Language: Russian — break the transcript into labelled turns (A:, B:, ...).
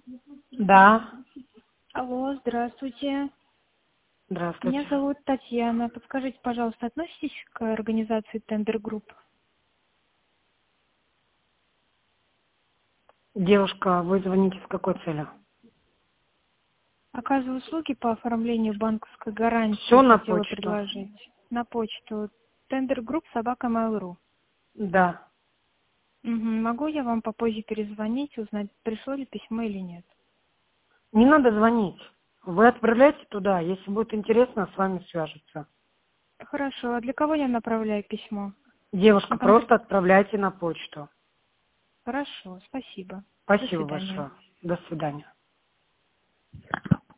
A: Да,
B: Алло, здравствуйте.
A: здравствуйте.
B: Меня зовут Татьяна. Подскажите, пожалуйста, относитесь к организации Тендер Групп?
A: Девушка, вы звоните с какой целью?
B: Оказываю услуги по оформлению банковской гарантии.
A: Все на
B: Хотела
A: почту?
B: предложить на почту Тендер Групп @mail.ru.
A: Да.
B: Могу я вам попозже перезвонить, узнать, пришло ли письмо или нет?
A: Не надо звонить. Вы отправляйте туда. Если будет интересно, с вами свяжутся.
B: Хорошо. А для кого я направляю письмо?
A: Девушка,
B: На контакт.
A: просто отправляйте на почту.
B: Хорошо, спасибо. До
A: Спасибо
B: свидания.
A: большое. До свидания.